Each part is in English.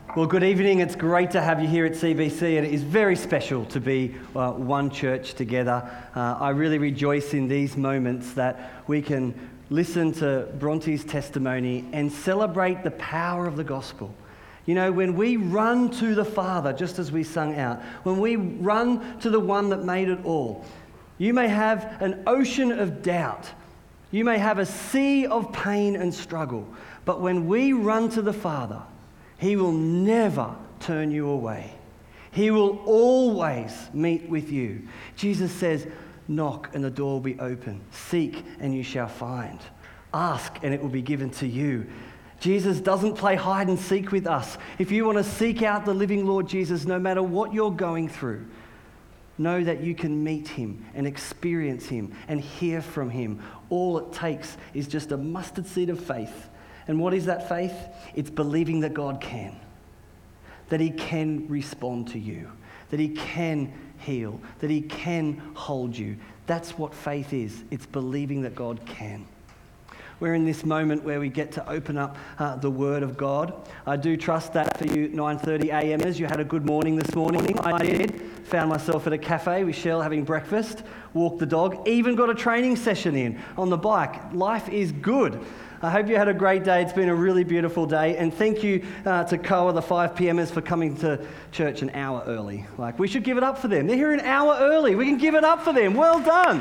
Well, good evening. It's great to have you here at CBC, and it is very special to be one church together. I really rejoice in these moments that we can listen to Bronte's testimony and celebrate the power of the gospel. You know, when we run to the Father, just as we sung out, when we run to the one that made it all, you may have an ocean of doubt. You may have a sea of pain and struggle. But when we run to the Father, He will never turn you away. He will always meet with you. Jesus says, knock and the door will be open. Seek and you shall find. Ask and it will be given to you. Jesus doesn't play hide and seek with us. If you want to seek out the living Lord Jesus, no matter what you're going through, know that you can meet Him and experience Him and hear from Him. All it takes is just a mustard seed of faith. And what is that faith? It's believing that God can, that He can respond to you, that He can heal, that He can hold you. That's what faith is. It's believing that God can. We're in this moment where we get to open up the Word of God. I do trust that for you 9:30 a.m.ers, you had a good morning this morning. I did. Found myself at a cafe with Shell having breakfast, walked the dog, even got a training session in on the bike. Life is good. I hope you had a great day. It's been a really beautiful day. And thank you to Koa, the 5 p.m.ers, for coming to church an hour early. Like, we should give it up for them. They're here an hour early. We can give it up for them. Well done.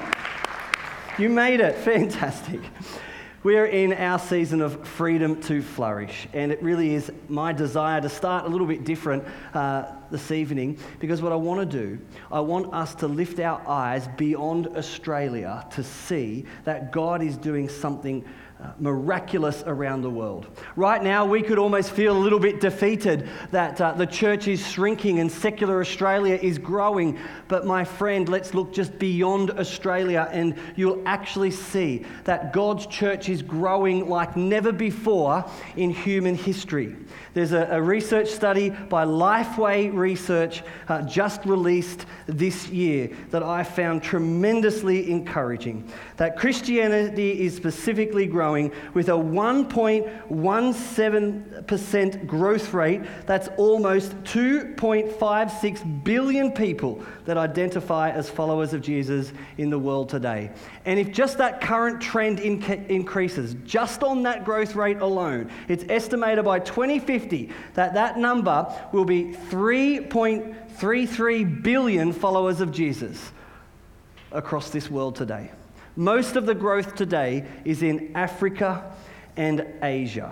You made it. Fantastic. We're in our season of freedom to flourish, and it really is my desire to start a little bit different this evening, because what I want to do, I want us to lift our eyes beyond Australia to see that God is doing something miraculous around the world. Right now, we could almost feel a little bit defeated that the church is shrinking and secular Australia is growing. But my friend, let's look just beyond Australia and you'll actually see that God's church is growing like never before in human history. There's a research study by Lifeway Research just released this year that I found tremendously encouraging. That Christianity is specifically growing with a 1.17% growth rate. That's almost 2.56 billion people that identify as followers of Jesus in the world today. And if just that current trend increases, just on that growth rate alone, it's estimated by 2050 that number will be 3.33 billion followers of Jesus across this world today. Most of the growth today is in Africa and Asia.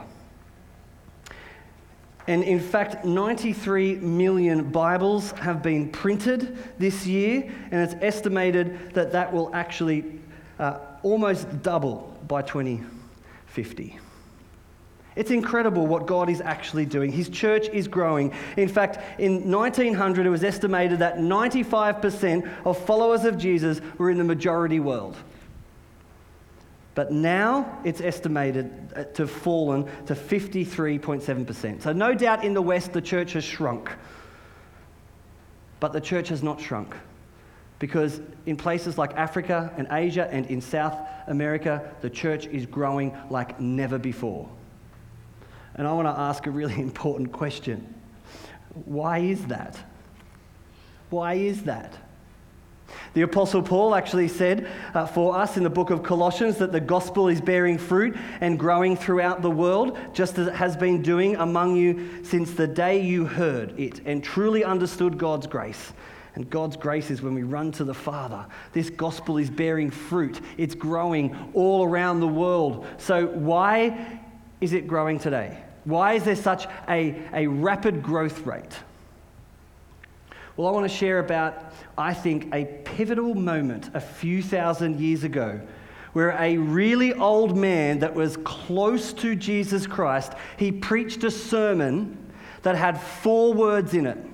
And in fact, 93 million Bibles have been printed this year, and it's estimated that that will actually almost double by 2050. It's incredible what God is actually doing. His church is growing. In fact, in 1900, it was estimated that 95% of followers of Jesus were in the majority world. But now it's estimated to have fallen to 53.7%. So no doubt in the West, the church has shrunk. But the church has not shrunk. Because in places like Africa and Asia and in South America, the church is growing like never before. And I want to ask a really important question. Why is that? Why is that? The Apostle Paul actually said for us in the book of Colossians that the gospel is bearing fruit and growing throughout the world, just as it has been doing among you since the day you heard it and truly understood God's grace. And God's grace is when we run to the Father. This gospel is bearing fruit. It's growing all around the world. So why is it growing today? Why is there such a rapid growth rate? Well, I want to share about, I think, a pivotal moment a few thousand years ago where a really old man that was close to Jesus Christ, he preached a sermon that had 4 words in it.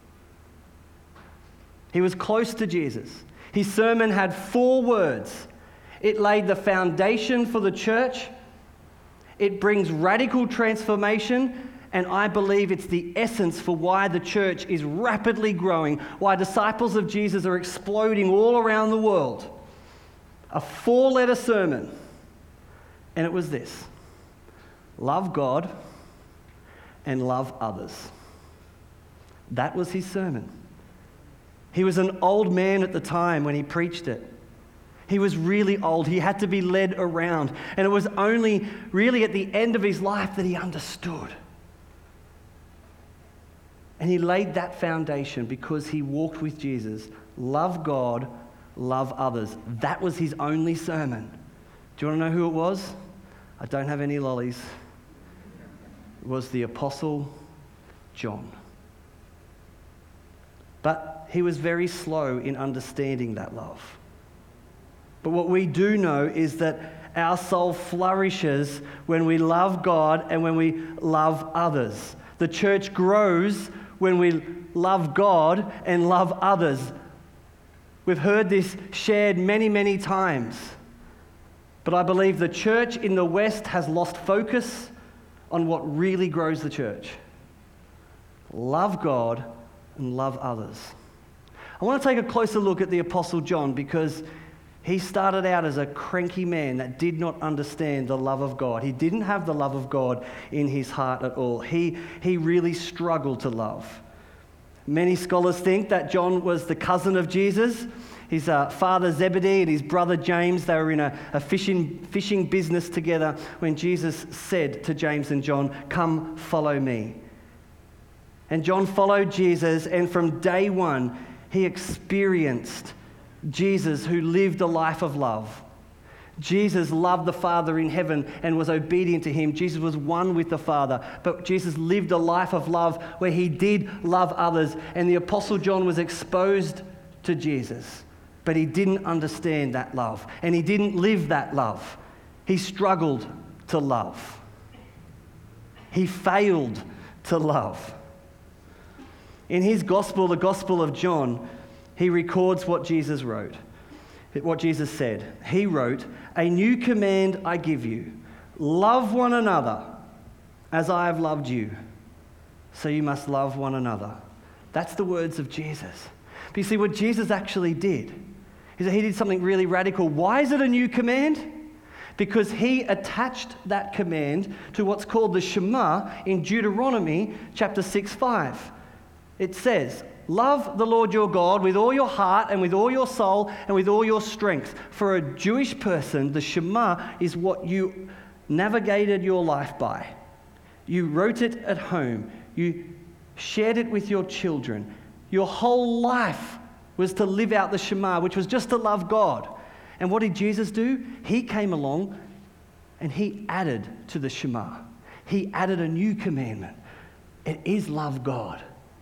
He was close to Jesus. His sermon had 4 words. It laid the foundation for the church. It brings radical transformation, and I believe it's the essence for why the church is rapidly growing, why disciples of Jesus are exploding all around the world. A 4-letter sermon, and it was this: love God and love others. That was his sermon. He was an old man at the time when he preached it. He was really old. He had to be led around. And it was only really at the end of his life that he understood. And he laid that foundation because he walked with Jesus. Love God, love others. That was his only sermon. Do you want to know who it was? I don't have any lollies. It was the Apostle John. But he was very slow in understanding that love. But what we do know is that our soul flourishes when we love God and when we love others. The church grows when we love God and love others. We've heard this shared many, many times. But I believe the church in the West has lost focus on what really grows the church. Love God and love others. I want to take a closer look at the Apostle John because he started out as a cranky man that did not understand the love of God. He didn't have the love of God in his heart at all. He really struggled to love. Many scholars think that John was the cousin of Jesus. His father Zebedee and his brother James, they were in a fishing business together when Jesus said to James and John, "Come, follow me." And John followed Jesus, and from day one, he experienced Jesus who lived a life of love. Jesus loved the Father in heaven and was obedient to him. Jesus was one with the Father, but Jesus lived a life of love where he did love others. And the Apostle John was exposed to Jesus, but he didn't understand that love, and he didn't live that love. He struggled to love. He failed to love. In his gospel, the Gospel of John, he records what Jesus wrote, what Jesus said. He wrote, "A new command I give you, love one another as I have loved you, so you must love one another." That's the words of Jesus. But you see, what Jesus actually did is that he did something really radical. Why is it a new command? Because he attached that command to what's called the Shema in Deuteronomy chapter 6:5. It says, "Love the Lord your God with all your heart and with all your soul and with all your strength." For a Jewish person, the Shema is what you navigated your life by. You wrote it at home. You shared it with your children. Your whole life was to live out the Shema, which was just to love God. And what did Jesus do? He came along and he added to the Shema. He added a new commandment. It is love God.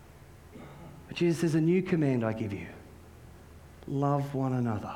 Jesus says, "A new command I give you. Love one another."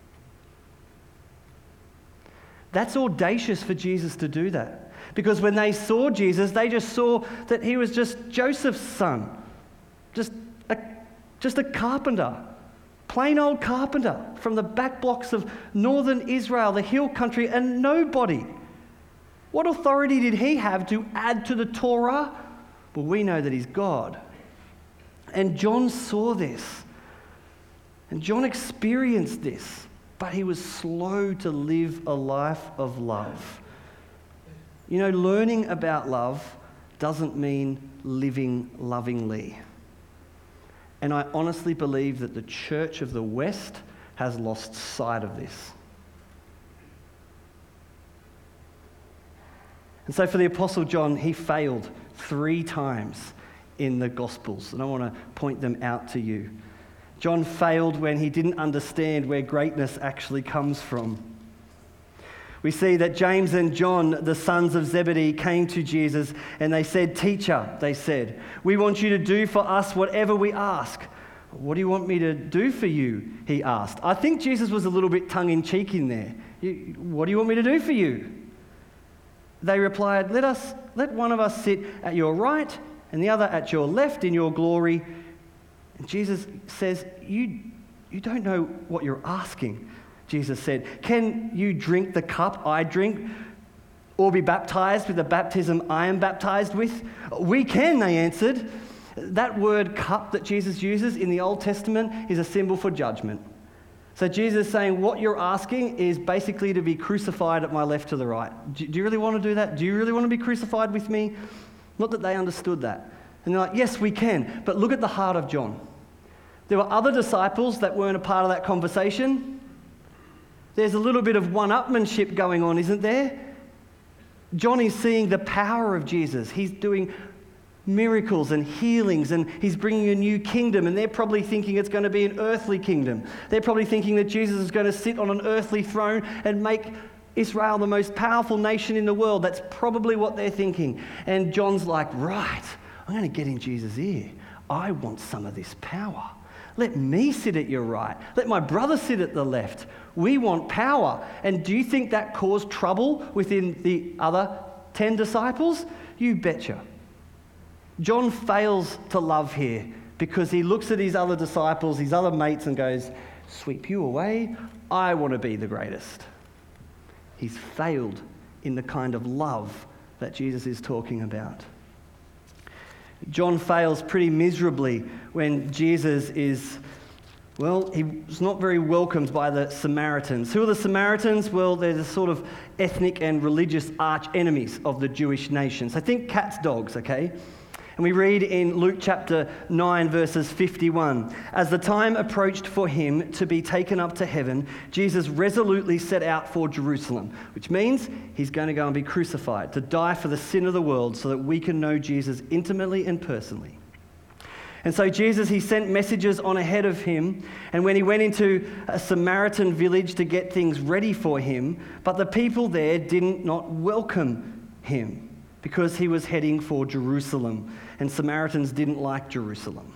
That's audacious for Jesus to do that. Because when they saw Jesus, they just saw that he was just Joseph's son. Just a carpenter. Plain old carpenter from the back blocks of northern Israel, the hill country, and nobody. What authority did he have to add to the Torah? Well, we know that he's God. And John saw this. And John experienced this. But he was slow to live a life of love. You know, learning about love doesn't mean living lovingly. And I honestly believe that the church of the West has lost sight of this. And so for the Apostle John, he failed 3 times in the Gospels, and I want to point them out to you. John failed when he didn't understand where greatness actually comes from. We see that James and John, the sons of Zebedee, came to Jesus and they said, "Teacher," they said, "we want you to do for us whatever we ask." "What do you want me to do for you?" he asked. I think Jesus was a little bit tongue-in-cheek in there. "What do you want me to do for you?" They replied, let one of us sit at your right and the other at your left in your glory." And Jesus says, you don't know what you're asking. Jesus said, "Can you drink the cup I drink or be baptized with the baptism I am baptized with?" "We can," they answered. That word cup that Jesus uses in the Old Testament is a symbol for judgment. So Jesus is saying what you're asking is basically to be crucified at my left to the right. Do you really want to do that? Do you really want to be crucified with me? Not that they understood that. And they're like, yes, we can. But look at the heart of John. There were other disciples that weren't a part of that conversation. There's a little bit of one-upmanship going on, isn't there? John is seeing the power of Jesus. He's doing miracles and healings, and he's bringing a new kingdom, and they're probably thinking it's going to be an earthly kingdom. They're probably thinking that Jesus is going to sit on an earthly throne and make Israel the most powerful nation in the world. That's probably what they're thinking. And John's like, right, I'm going to get in Jesus' ear. I want some of this power. Let me sit at your right. Let my brother sit at the left. We want power. And do you think that caused trouble within the other 10 disciples? You betcha. John fails to love here because he looks at his other disciples, his other mates, and goes, sweep you away. I want to be the greatest. He's failed in the kind of love that Jesus is talking about. John fails pretty miserably when Jesus is, well, he's not very welcomed by the Samaritans. Who are the Samaritans? Well, they're the sort of ethnic and religious arch enemies of the Jewish nation. So think cats, dogs, okay? And we read in Luke chapter 9, verses 51, as the time approached for him to be taken up to heaven, Jesus resolutely set out for Jerusalem, which means he's going to go and be crucified, to die for the sin of the world so that we can know Jesus intimately and personally. And so Jesus, he sent messengers on ahead of him, and when he went into a Samaritan village to get things ready for him, but the people there did not welcome him because he was heading for Jerusalem, and Samaritans didn't like Jerusalem.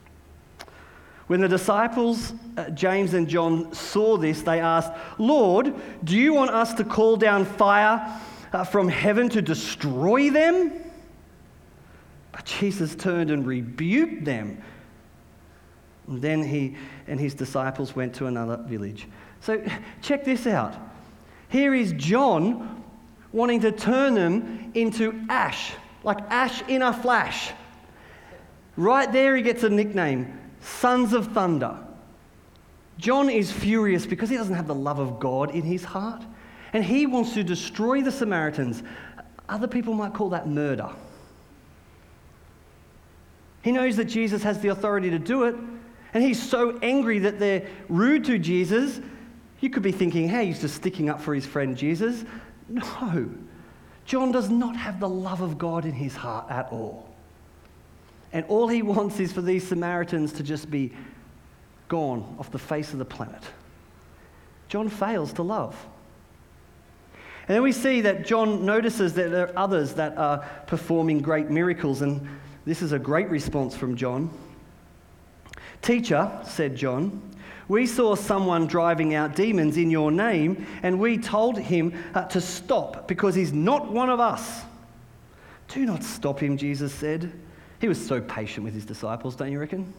When the disciples, James and John, saw this, they asked, Lord, do you want us to call down fire from heaven to destroy them? But Jesus turned and rebuked them. And then he and his disciples went to another village. So check this out. Here is John wanting to turn them into ash, like ash in a flash. Right there he gets a nickname, Sons of Thunder. John is furious because he doesn't have the love of God in his heart, and he wants to destroy the Samaritans. Other people might call that murder. He knows that Jesus has the authority to do it, and he's so angry that they're rude to Jesus. You could be thinking, hey, he's just sticking up for his friend Jesus. No, John does not have the love of God in his heart at all. And all he wants is for these Samaritans to just be gone off the face of the planet. John fails to love. And then we see that John notices that there are others that are performing great miracles, and this is a great response from John. Teacher, said John, we saw someone driving out demons in your name, and we told him to stop because he's not one of us. Do not stop him, Jesus said. He was so patient with his disciples, don't you reckon?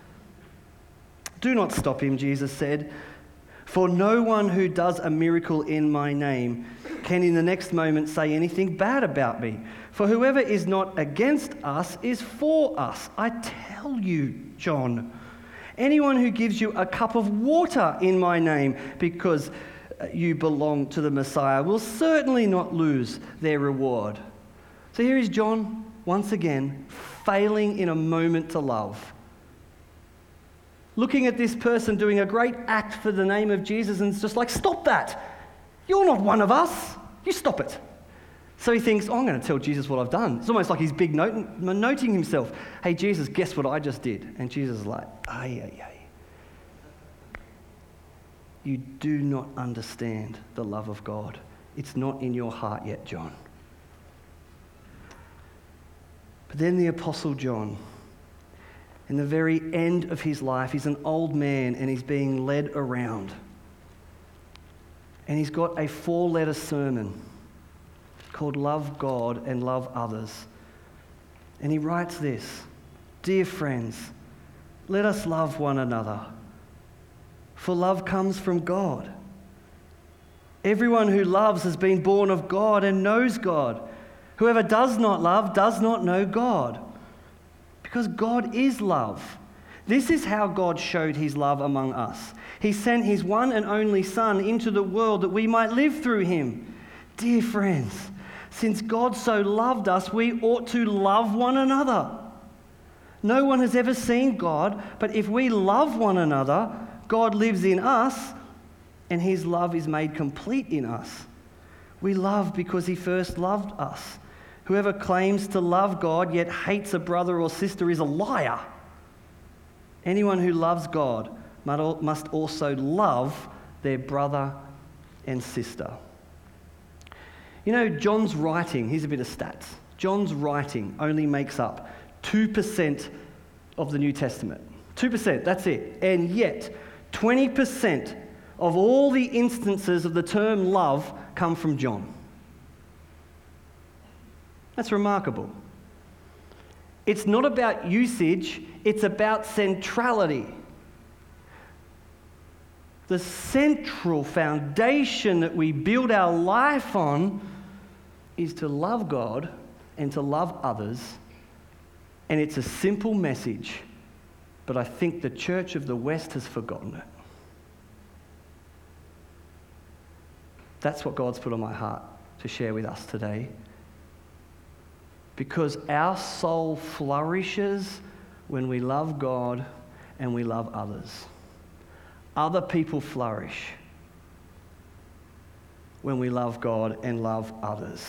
Do not stop him, Jesus said, for no one who does a miracle in my name can in the next moment say anything bad about me. For whoever is not against us is for us. I tell you, John, anyone who gives you a cup of water in my name because you belong to the Messiah will certainly not lose their reward. So here is John, once again, failing in a moment to love. Looking at this person doing a great act for the name of Jesus, and it's just like, stop that. You're not one of us. You stop it. So he thinks, oh, I'm going to tell Jesus what I've done. It's almost like he's big noting himself. Hey, Jesus, guess what I just did? And Jesus is like, ay. You do not understand the love of God. It's not in your heart yet, John. But then the Apostle John, in the very end of his life, he's an old man and he's being led around. And he's got a 4-letter sermon called Love God and Love Others. And he writes this, Dear friends, let us love one another, for love comes from God. Everyone who loves has been born of God and knows God. Whoever does not love does not know God, because God is love. This is how God showed his love among us. He sent his one and only Son into the world that we might live through him. Dear friends, since God so loved us, we ought to love one another. No one has ever seen God, but if we love one another, God lives in us, and his love is made complete in us. We love because he first loved us. Whoever claims to love God yet hates a brother or sister is a liar. Anyone who loves God must also love their brother and sister. You know, John's writing, here's a bit of stats. John's writing only makes up 2% of the New Testament. 2%, that's it. And yet, 20% of all the instances of the term love come from John. That's remarkable. It's not about usage, it's about centrality. The central foundation that we build our life on is to love God and to love others. And it's a simple message, but I think the Church of the West has forgotten it. That's what God's put on my heart to share with us today. Because our soul flourishes when we love God and we love others. Other people flourish when we love God and love others.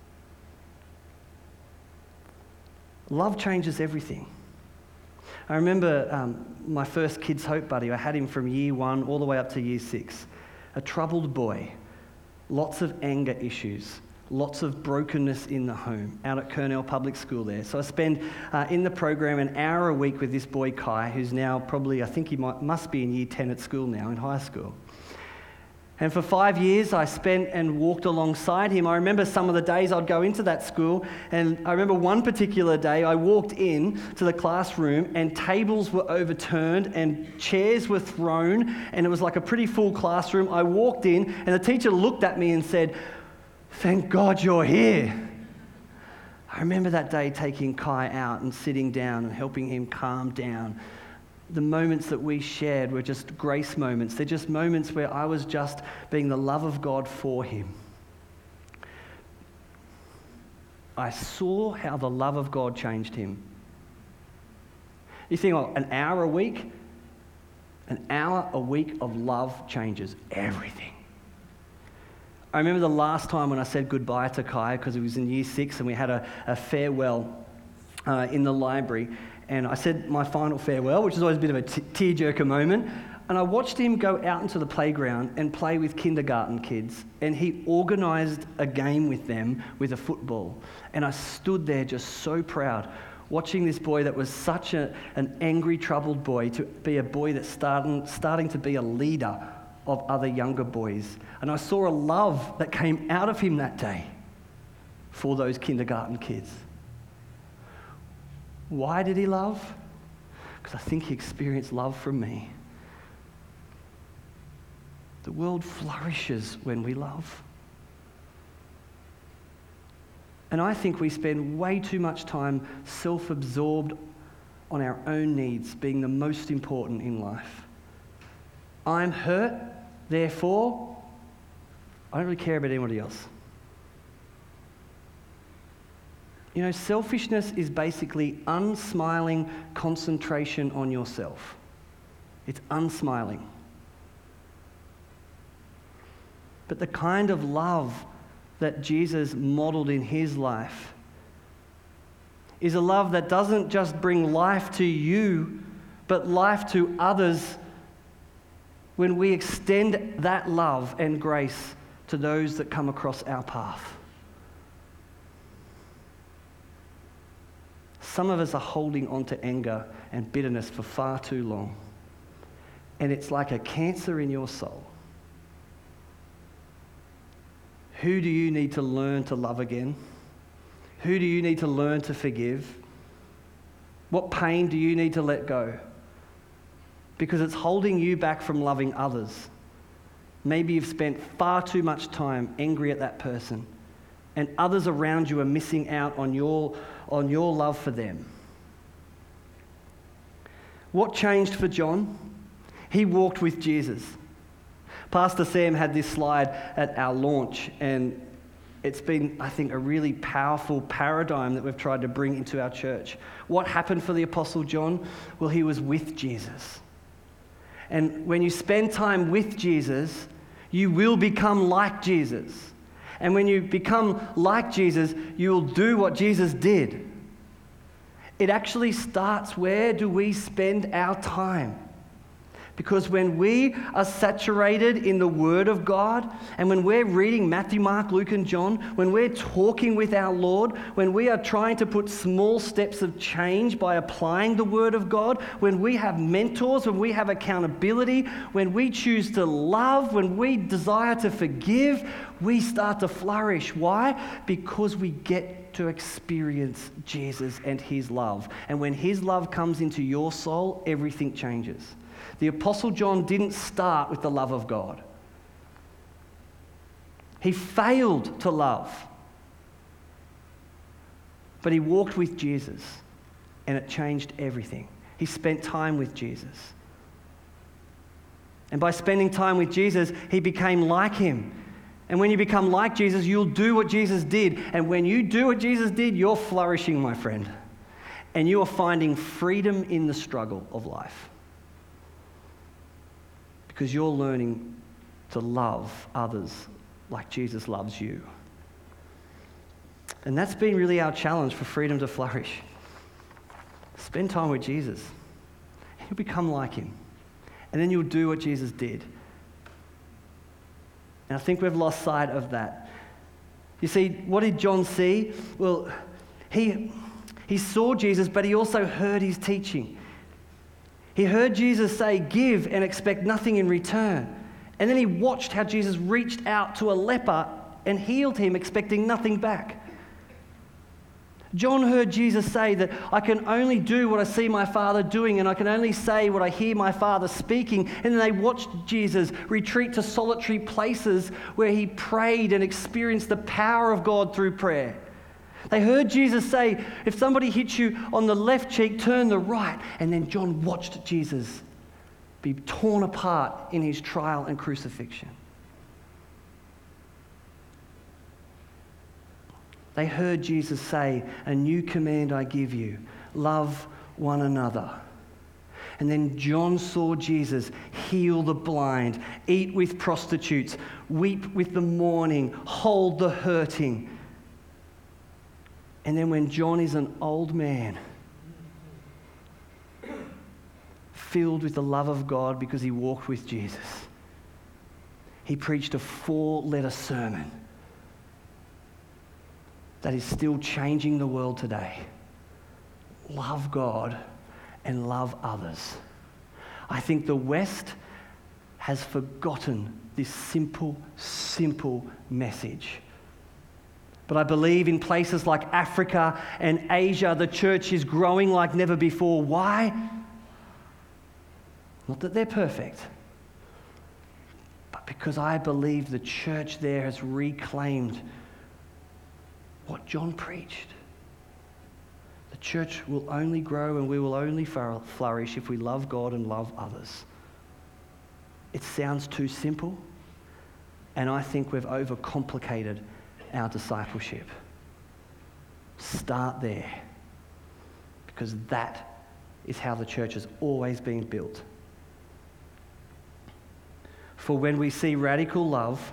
Love changes everything. I remember my first Kids Hope buddy. I had him from year 1 all the way up to year 6. A troubled boy, lots of anger issues, lots of brokenness in the home, out at Kurnell Public School there. So I spend in the program an hour a week with this boy Kai, who's now probably, I think he must be in year 10 at school now, in high school. And for 5 years I spent and walked alongside him. I remember some of the days I'd go into that school, and I remember one particular day I walked in to the classroom and tables were overturned and chairs were thrown, and it was like a pretty full classroom. I walked in and the teacher looked at me and said, "Thank God you're here." I remember that day taking Kai out and sitting down and helping him calm down. The moments that we shared were just grace moments. They're just moments where I was just being the love of God for him. I saw how the love of God changed him. You think, oh, an hour a week of love changes everything. I remember the last time when I said goodbye to Kai, because he was in year 6 and we had a farewell in the library. And I said my final farewell, which is always a bit of a tearjerker moment. And I watched him go out into the playground and play with kindergarten kids. And he organised a game with them with a football. And I stood there just so proud, watching this boy that was such an angry, troubled boy to be a boy that's starting to be a leader of other younger boys. And I saw a love that came out of him that day for those kindergarten kids. Why did he love? Because I think he experienced love from me. The world flourishes when we love. And I think we spend way too much time self-absorbed on our own needs being the most important in life. I'm hurt, therefore, I don't really care about anybody else. You know, selfishness is basically unsmiling concentration on yourself. It's unsmiling. But the kind of love that Jesus modeled in his life is a love that doesn't just bring life to you, but life to others when we extend that love and grace to those that come across our path. Some of us are holding on to anger and bitterness for far too long. And it's like a cancer in your soul. Who do you need to learn to love again? Who do you need to learn to forgive? What pain do you need to let go? Because it's holding you back from loving others. Maybe you've spent far too much time angry at that person, and others around you are missing out on your love for them. What changed for John? He walked with Jesus. Pastor Sam had this slide at our launch, and It's been, I think, a really powerful paradigm that we've tried to bring into our church. What happened for the Apostle John? Well, he was with Jesus. And when you spend time with Jesus, you will become like Jesus. And when you become like Jesus, you will do what Jesus did. It actually starts, where do we spend our time? Because when we are saturated in the Word of God, and when we're reading Matthew, Mark, Luke, and John, when we're talking with our Lord, when we are trying to put small steps of change by applying the Word of God, when we have mentors, when we have accountability, when we choose to love, when we desire to forgive, we start to flourish. Why? Because we get to experience Jesus and His love. And when His love comes into your soul, everything changes. The Apostle John didn't start with the love of God. He failed to love. But he walked with Jesus, and it changed everything. He spent time with Jesus. And by spending time with Jesus, he became like Him. And when you become like Jesus, you'll do what Jesus did. And when you do what Jesus did, you're flourishing, my friend. And you are finding freedom in the struggle of life. Because you're learning to love others like Jesus loves you. And that's been really our challenge for Freedom to Flourish. Spend time with Jesus. And you'll become like Him. And then you'll do what Jesus did. And I think we've lost sight of that. You see, what did John see? Well, he saw Jesus, but he also heard His teaching. He heard Jesus say, give and expect nothing in return. And then he watched how Jesus reached out to a leper and healed him, expecting nothing back. John heard Jesus say that I can only do what I see my Father doing, and I can only say what I hear my Father speaking. And then they watched Jesus retreat to solitary places where he prayed and experienced the power of God through prayer. They heard Jesus say, if somebody hits you on the left cheek, turn the right. And then John watched Jesus be torn apart in his trial and crucifixion. They heard Jesus say, a new command I give you, love one another. And then John saw Jesus heal the blind, eat with prostitutes, weep with the mourning, hold the hurting. And then when John is an old man, filled with the love of God because he walked with Jesus, he preached a 4-letter sermon that is still changing the world today. Love God and love others. I think the West has forgotten this simple, simple message. But I believe in places like Africa and Asia, the church is growing like never before. Why? Not that they're perfect, but because I believe the church there has reclaimed what John preached. The church will only grow and we will only flourish if we love God and love others. It sounds too simple, and I think we've overcomplicated our discipleship. Start there, because that is how the church has always been built. For when we see radical love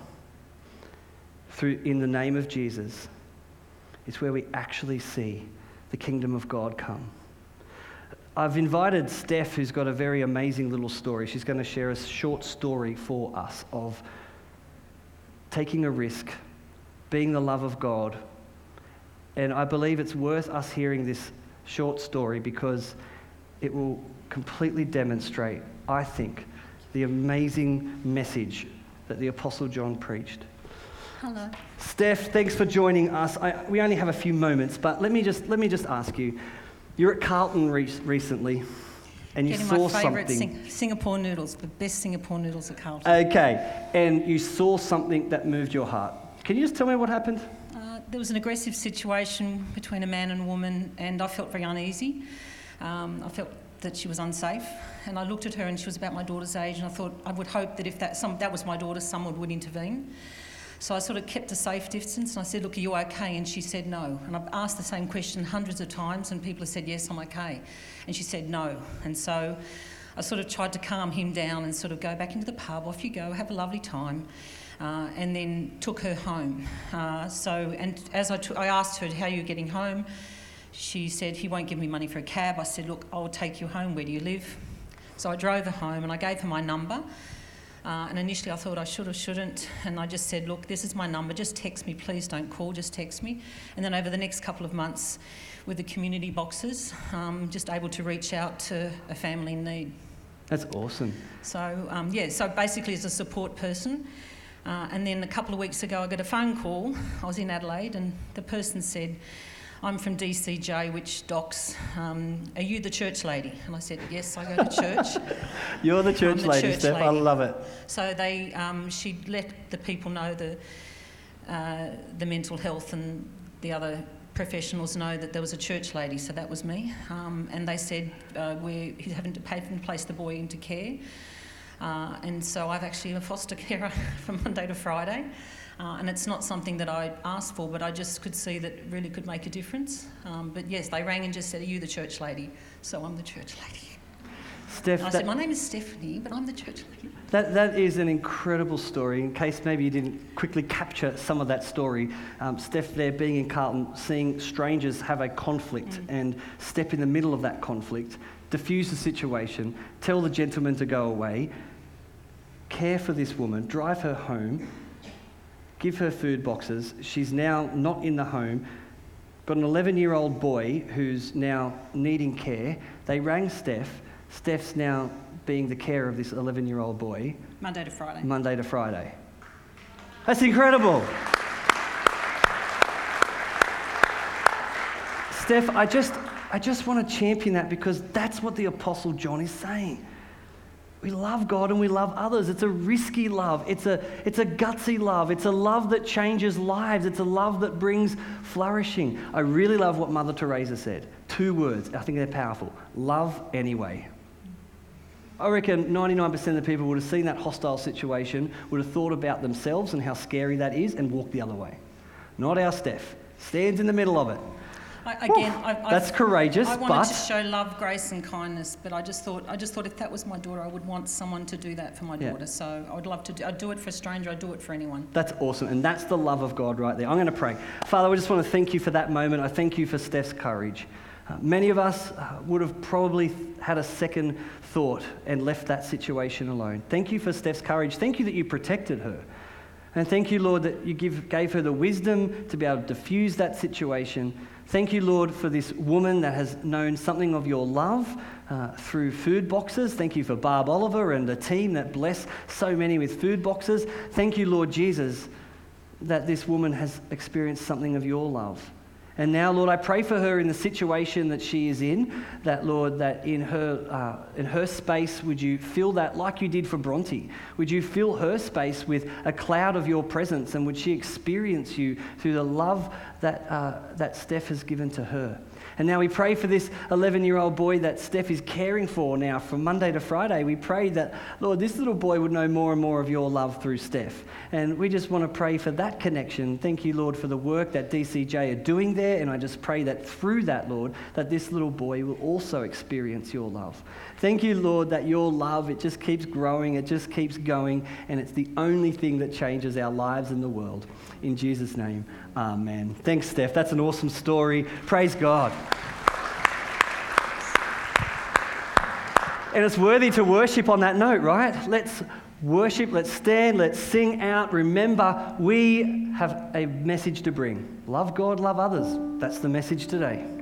in the name of Jesus, it's where we actually see the kingdom of God come. I've invited Steph, who's got a very amazing little story. She's going to share a short story for us of taking a risk, being the love of God. And I believe it's worth us hearing this short story because it will completely demonstrate, I think, the amazing message that the Apostle John preached. Hello. Steph, thanks for joining us. We only have a few moments, but let me just ask you. You're at Carlton recently, and you saw something. Getting my favourite Singapore noodles, the best Singapore noodles at Carlton. Okay, and you saw something that moved your heart. Can you just tell me what happened? There was an aggressive situation between a man and a woman, and I felt very uneasy. I felt that she was unsafe, and I looked at her, and she was about my daughter's age, and I thought I would hope that if that was my daughter, someone would intervene. So I sort of kept a safe distance, and I said, look, are you okay? And she said no. And I've asked the same question hundreds of times, and people have said, yes, I'm okay. And she said no. And so I sort of tried to calm him down and sort of go back into the pub, off you go, have a lovely time, and then took her home. And as I asked her, how are you getting home? She said, he won't give me money for a cab. I said, look, I'll take you home. Where do you live? So I drove her home, and I gave her my number. And initially I thought I should or shouldn't, and I just said, look, this is my number, just text me, please don't call, just text me. And then over the next couple of months with the community boxes, just able to reach out to a family in need. That's awesome. So, so basically as a support person. And then a couple of weeks ago I got a phone call. I was in Adelaide, and the person said, I'm from DCJ, which docks. Are you the church lady? And I said, yes, I go to church. You're the church lady, Steph. I love it. So she let the people know, the mental health and the other professionals know that there was a church lady, so that was me. And they said, we're having to place the boy into care. And so I've actually a foster carer from Monday to Friday. And it's not something that I asked for, but I just could see that it really could make a difference. But yes, they rang and just said, are you the church lady? So I'm the church lady. Steph, and I said, my name is Stephanie, but I'm the church lady. That is an incredible story. In case maybe you didn't quickly capture some of that story, Steph there being in Carlton, seeing strangers have a conflict and step in the middle of that conflict, diffuse the situation, tell the gentleman to go away, care for this woman, drive her home, give her food boxes. She's now not in the home, got an 11-year-old boy who's now needing care. They rang Steph. Steph's now being the carer of this 11-year-old boy. Monday to Friday. Monday to Friday. That's incredible. Steph, I just want to champion that, because that's what the Apostle John is saying. We love God and we love others. It's a risky love. It's a gutsy love. It's a love that changes lives. It's a love that brings flourishing. I really love what Mother Teresa said. 2 words. I think they're powerful. Love anyway. I reckon 99% of the people would have seen that hostile situation, would have thought about themselves and how scary that is, and walked the other way. Not our Steph. Stands in the middle of it. That's courageous. I wanted to show love, grace, and kindness, but I just thought if that was my daughter, I would want someone to do that for my daughter. So I would love to. I'd do it for a stranger. I'd do it for anyone. That's awesome, and that's the love of God right there. I'm going to pray. Father, we just want to thank you for that moment. I thank you for Steph's courage. Many of us would have probably had a second thought and left that situation alone. Thank you for Steph's courage. Thank you that you protected her. And thank you, Lord, that you gave her the wisdom to be able to diffuse that situation. Thank you, Lord, for this woman that has known something of your love through food boxes. Thank you for Barb Oliver and the team that bless so many with food boxes. Thank you, Lord Jesus, that this woman has experienced something of your love. And now, Lord, I pray for her in the situation that she is in, that, Lord, that in her space, would you fill that like you did for Bronte? Would you fill her space with a cloud of your presence, and would she experience you through the love that Steph has given to her? And now we pray for this 11-year-old boy that Steph is caring for now from Monday to Friday. We pray that, Lord, this little boy would know more and more of your love through Steph. And we just want to pray for that connection. Thank you, Lord, for the work that DCJ are doing there. And I just pray that through that, Lord, that this little boy will also experience your love. Thank you, Lord, that your love, it just keeps growing, it just keeps going, and it's the only thing that changes our lives in the world. In Jesus' name, amen. Thanks, Steph. That's an awesome story. Praise God. And it's worthy to worship on that note, right? Let's worship, let's stand, let's sing out. Remember, we have a message to bring. Love God, love others. That's the message today.